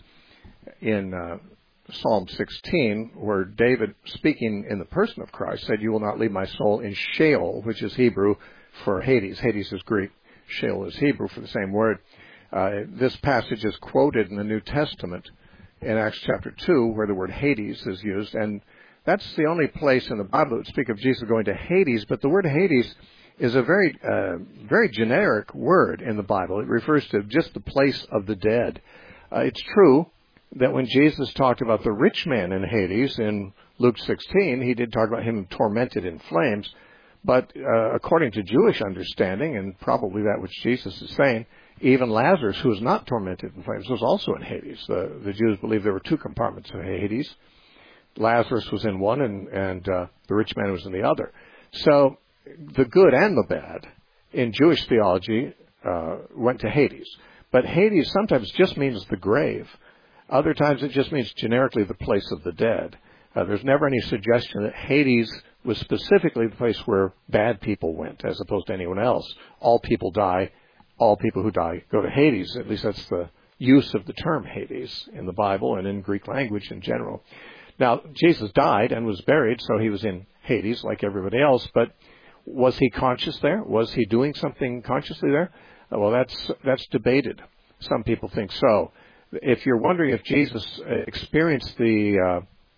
in uh, Psalm sixteen, where David, speaking in the person of Christ, said, "You will not leave my soul in Sheol," which is Hebrew for Hades. Hades is Greek. Sheol is Hebrew for the same word. Uh, this passage is quoted in the New Testament in Acts chapter two, where the word Hades is used, and that's the only place in the Bible that speaks of Jesus going to Hades. But the word Hades is a very, uh, very generic word in the Bible. It refers to just the place of the dead. Uh, it's true that when Jesus talked about the rich man in Hades in Luke sixteen, he did talk about him tormented in flames. But uh, according to Jewish understanding, and probably that which Jesus is saying, even Lazarus, who was not tormented in flames, was also in Hades. The, the Jews believed there were two compartments of Hades. Lazarus was in one, and, and uh, the rich man was in the other. So the good and the bad in Jewish theology uh, went to Hades. But Hades sometimes just means the grave. Other times it just means generically the place of the dead. Uh, there's never any suggestion that Hades was specifically the place where bad people went, as opposed to anyone else. All people die. All people who die go to Hades. At least that's the use of the term Hades in the Bible and in Greek language in general. Now, Jesus died and was buried, so he was in Hades like everybody else, but was he conscious there? Was he doing something consciously there? Uh, well, that's that's debated. Some people think so. If you're wondering if Jesus experienced the, uh,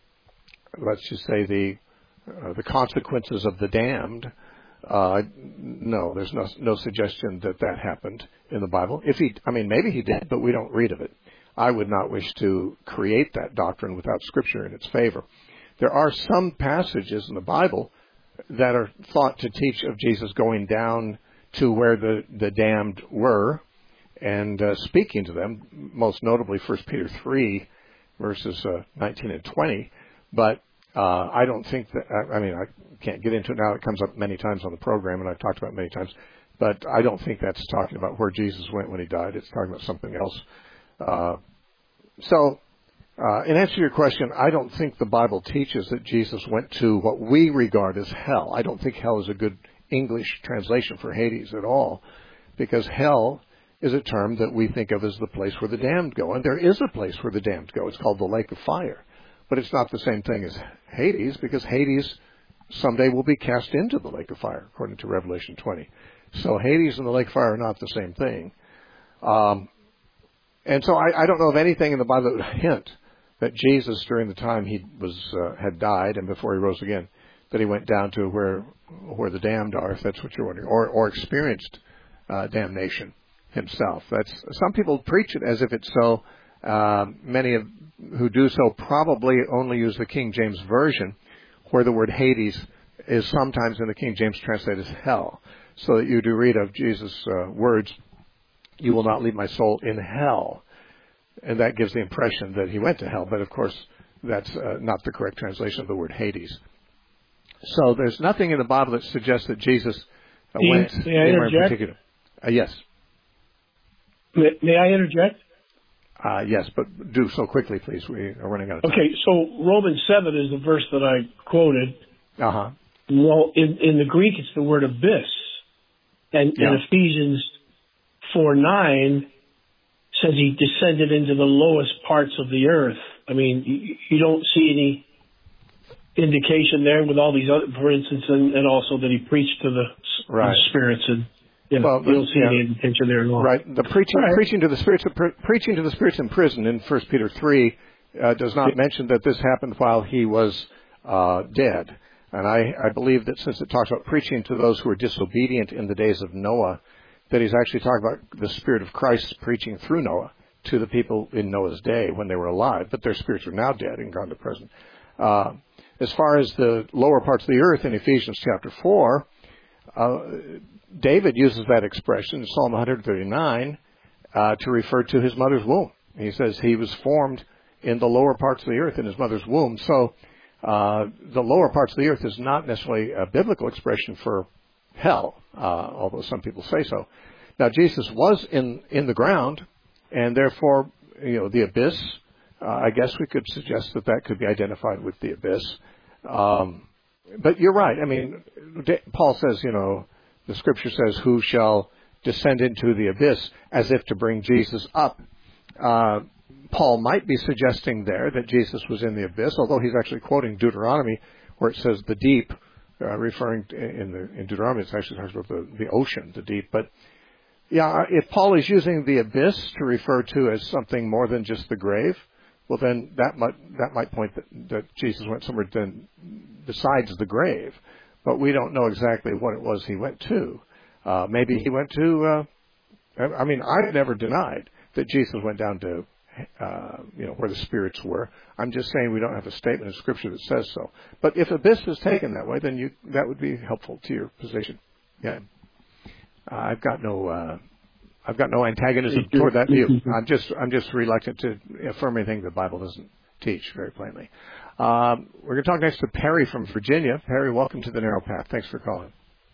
let's just say, the uh, the consequences of the damned, uh, no, there's no, no suggestion that that happened in the Bible. If he, I mean, maybe he did, but we don't read of it. I would not wish to create that doctrine without Scripture in its favor. There are some passages in the Bible that are thought to teach of Jesus going down to where the, the damned were and uh, speaking to them, most notably First Peter three, verses uh, nineteen and twenty. But uh, I don't think that, I, I mean, I can't get into it now. It comes up many times on the program, and I've talked about it many times. But I don't think that's talking about where Jesus went when he died. It's talking about something else. Uh, so, uh, in answer to your question, I don't think the Bible teaches that Jesus went to what we regard as hell. I don't think hell is a good English translation for Hades at all, because hell is a term that we think of as the place where the damned go. And there is a place where the damned go. It's called the lake of fire. But it's not the same thing as Hades, because Hades someday will be cast into the lake of fire, according to Revelation twenty. So Hades and the lake of fire are not the same thing. Um, and so I, I don't know of anything in the Bible that would hint that Jesus, during the time he was uh, had died and before he rose again, that he went down to where where the damned are, if that's what you're wondering, or or experienced uh, damnation himself. That's some people preach it as if it's so. Uh, many of who do so probably only use the King James Version, where the word Hades is sometimes in the King James translated as hell. So that you do read of Jesus' uh, words, "You will not leave my soul in hell," and that gives the impression that he went to hell. But of course, that's uh, not the correct translation of the word Hades. So there's nothing in the Bible that suggests that Jesus uh,
Dean,
went
may I
anywhere in
interject?
particular. Uh, yes.
May, may I interject?
Uh, yes, but do so quickly, please. We are running out of time.
Okay, so Romans seven is the verse that I quoted.
Uh-huh.
Well, in, in the Greek, it's the word abyss. And
Yeah.
in Ephesians four nine says he descended into the lowest parts of the earth. I mean, you, you don't see any indication there with all these other, for instance, and, and also that he preached to the,
Right.
the spirits, and you know,
Well,
you don't see
yeah.
any indication there at all.
Right. The preaching,
All right.
preaching to the spirits, preaching to the spirits in prison in First Peter three uh, does not mention that this happened while he was uh, dead. And I, I believe that since it talks about preaching to those who were disobedient in the days of Noah, that he's actually talking about the Spirit of Christ preaching through Noah to the people in Noah's day when they were alive, but their spirits are now dead and gone to prison. Uh, as far as the lower parts of the earth in Ephesians chapter four, uh, David uses that expression in Psalm one thirty-nine uh, to refer to his mother's womb. He says he was formed in the lower parts of the earth in his mother's womb. So uh, the lower parts of the earth is not necessarily a biblical expression for hell, uh, although some people say so. Now, Jesus was in, in the ground, and therefore, you know, the abyss, uh, I guess we could suggest that that could be identified with the abyss. Um, but you're right. I mean, Paul says, you know, the Scripture says, who shall descend into the abyss, as if to bring Jesus up. Uh, Paul might be suggesting there that Jesus was in the abyss, although he's actually quoting Deuteronomy, where it says the deep, uh, referring to, in the in Deuteronomy, it actually talks about the, the ocean, the deep. But yeah, if Paul is using the abyss to refer to as something more than just the grave, well, then that might that might point that, that Jesus went somewhere then besides the grave. But we don't know exactly what it was he went to. Uh, maybe he went to. Uh, I mean, I've never denied that Jesus went down to, uh, you know, where the spirits were. I'm just saying we don't have a statement in Scripture that says so. But if abyss is taken that way, then you that would be helpful to your position. Yeah, uh, I've got no. Uh, I've got no antagonism toward that view. I'm just I'm just reluctant to affirm anything the Bible doesn't teach very plainly. Um, we're going to talk next to Perry from Virginia. Perry, welcome to the Narrow Path. Thanks for calling.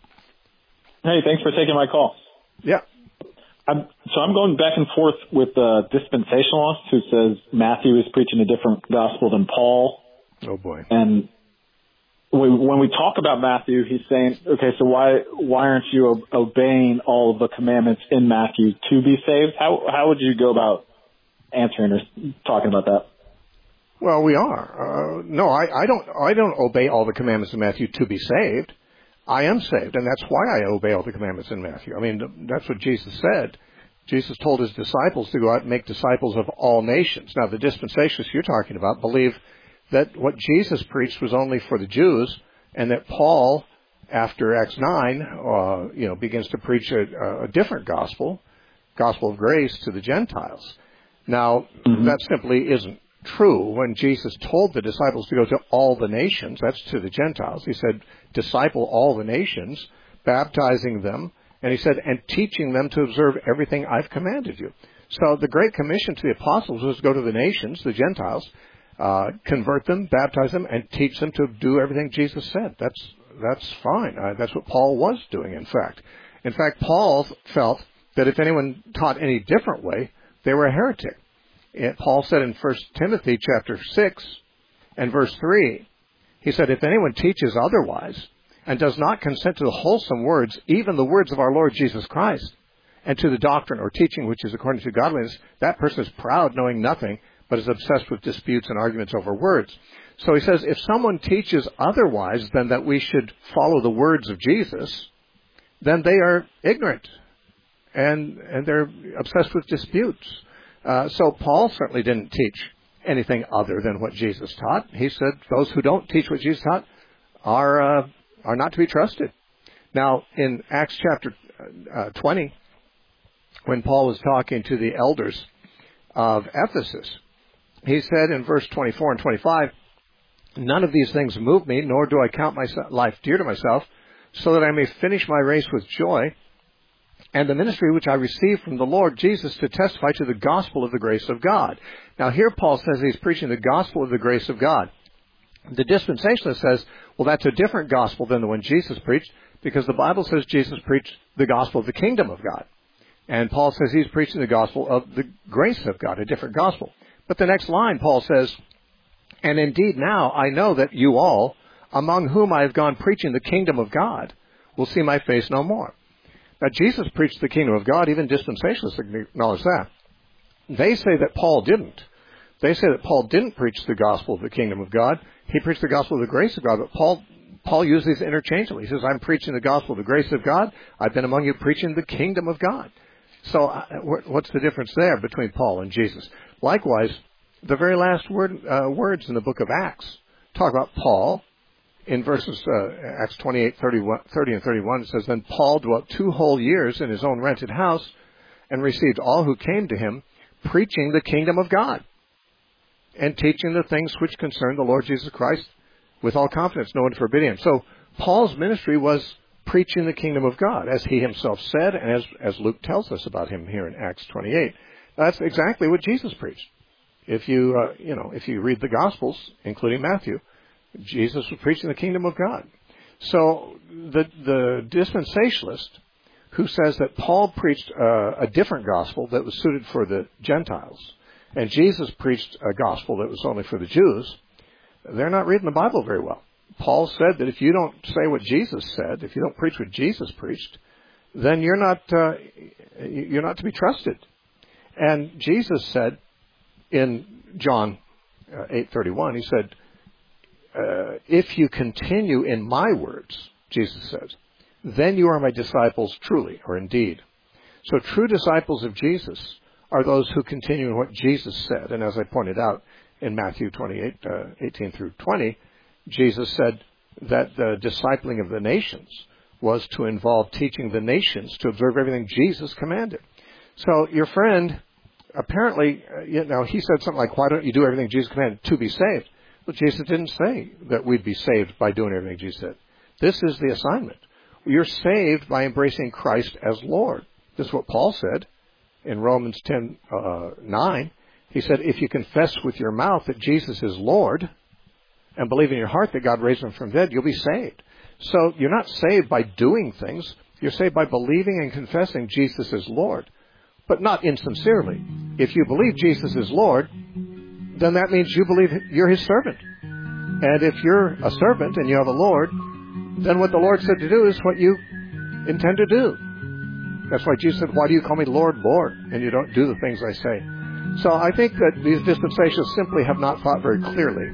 Hey, thanks for taking my call.
Yeah.
I'm, so I'm going back and forth with the dispensationalist who says Matthew is preaching a different gospel than Paul.
Oh boy.
And we, when we talk about Matthew, he's saying, okay, so why why aren't you obeying all of the commandments in Matthew to be saved? How how would you go about answering or talking about that?
Well, we are. Uh, no, I, I don't. I don't obey all the commandments in Matthew to be saved. I am saved, and that's why I obey all the commandments in Matthew. I mean, that's what Jesus said. Jesus told his disciples to go out and make disciples of all nations. Now, the dispensationalists you're talking about believe that what Jesus preached was only for the Jews, and that Paul, after Acts nine, uh, you know, begins to preach a, a different gospel, gospel of grace to the Gentiles. Now, mm-hmm. that simply isn't true. When Jesus told the disciples to go to all the nations, that's to the Gentiles. He said, disciple all the nations, baptizing them, and he said, and teaching them to observe everything I've commanded you. So the Great Commission to the apostles was to go to the nations, the Gentiles, uh, convert them, baptize them, and teach them to do everything Jesus said. That's that's fine. Uh, that's what Paul was doing, in fact. In fact, Paul felt that if anyone taught any different way, they were a heretic. It, Paul said in First Timothy chapter six and verse three, he said, if anyone teaches otherwise and does not consent to the wholesome words, even the words of our Lord Jesus Christ, and to the doctrine or teaching which is according to godliness, that person is proud, knowing nothing, but is obsessed with disputes and arguments over words. So he says, if someone teaches otherwise than that we should follow the words of Jesus, then they are ignorant, and and they're obsessed with disputes. Uh, so Paul certainly didn't teach anything other than what Jesus taught. He said those who don't teach what Jesus taught are uh, are not to be trusted. Now, in Acts chapter uh, twenty, when Paul was talking to the elders of Ephesus, he said in verse twenty-four and twenty-five, "None of these things move me, nor do I count my life dear to myself, so that I may finish my race with joy, and the ministry which I received from the Lord Jesus to testify to the gospel of the grace of God." Now here Paul says he's preaching the gospel of the grace of God. The dispensationalist says, well, that's a different gospel than the one Jesus preached, because the Bible says Jesus preached the gospel of the kingdom of God. And Paul says he's preaching the gospel of the grace of God, a different gospel. But the next line, Paul says, "And indeed now I know that you all, among whom I have gone preaching the kingdom of God, will see my face no more." Now, Jesus preached the kingdom of God. Even dispensationalists acknowledge that. They say that Paul didn't. They say that Paul didn't preach the gospel of the kingdom of God. He preached the gospel of the grace of God. But Paul Paul used these interchangeably. He says, "I'm preaching the gospel of the grace of God. I've been among you preaching the kingdom of God." So uh, what's the difference there between Paul and Jesus? Likewise, the very last word, uh, words in the book of Acts talk about Paul. In verses uh, Acts twenty-eight, thirty, and thirty-one, it says, "Then Paul dwelt two whole years in his own rented house and received all who came to him, preaching the kingdom of God and teaching the things which concern the Lord Jesus Christ with all confidence, no one forbidding him." So Paul's ministry was preaching the kingdom of God, as he himself said, and as, as Luke tells us about him here in Acts twenty-eight. That's exactly what Jesus preached. If you, uh, you know, if you read the Gospels, including Matthew, Jesus was preaching the kingdom of God. So the the dispensationalist who says that Paul preached uh, a different gospel that was suited for the Gentiles, and Jesus preached a gospel that was only for the Jews, they're not reading the Bible very well. Paul said that if you don't say what Jesus said, if you don't preach what Jesus preached, then you're not uh, you're not to be trusted. And Jesus said in John uh, eight thirty-one, he said, Uh, if you continue in my words, Jesus says, then you are my disciples truly, or indeed. So true disciples of Jesus are those who continue in what Jesus said. And as I pointed out in Matthew twenty-eight, uh, eighteen through twenty, Jesus said that the discipling of the nations was to involve teaching the nations to observe everything Jesus commanded. So your friend, apparently, uh, you know, he said something like, "Why don't you do everything Jesus commanded to be saved?" Well, Jesus didn't say that we'd be saved by doing everything Jesus said. This is the assignment. You're saved by embracing Christ as Lord. This is what Paul said in Romans ten nine. He said, if you confess with your mouth that Jesus is Lord and believe in your heart that God raised him from the dead, you'll be saved. So you're not saved by doing things. You're saved by believing and confessing Jesus is Lord, but not insincerely. If you believe Jesus is Lord, then that means you believe you're his servant. And if you're a servant and you have a Lord, then what the Lord said to do is what you intend to do. That's why Jesus said, "Why do you call me Lord, Lord, and you don't do the things I say?" So I think that these dispensations simply have not thought very clearly.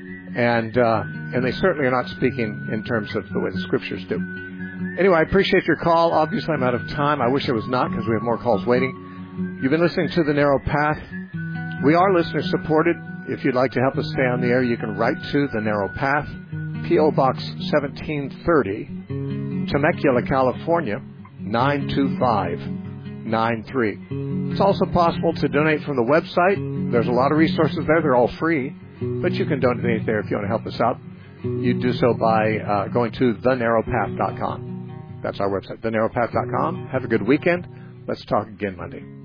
And uh, and they certainly are not speaking in terms of the way the Scriptures do. Anyway, I appreciate your call. Obviously, I'm out of time. I wish I was not, because we have more calls waiting. You've been listening to The Narrow Path. We are listener-supported. If you'd like to help us stay on the air, you can write to The Narrow Path, P O. Box seventeen thirty, Temecula, California, nine two five nine three. It's also possible to donate from the website. There's a lot of resources there. They're all free, but you can donate there if you want to help us out. You do so by uh, going to the narrow path dot com. That's our website, the narrow path dot com. Have a good weekend. Let's talk again Monday.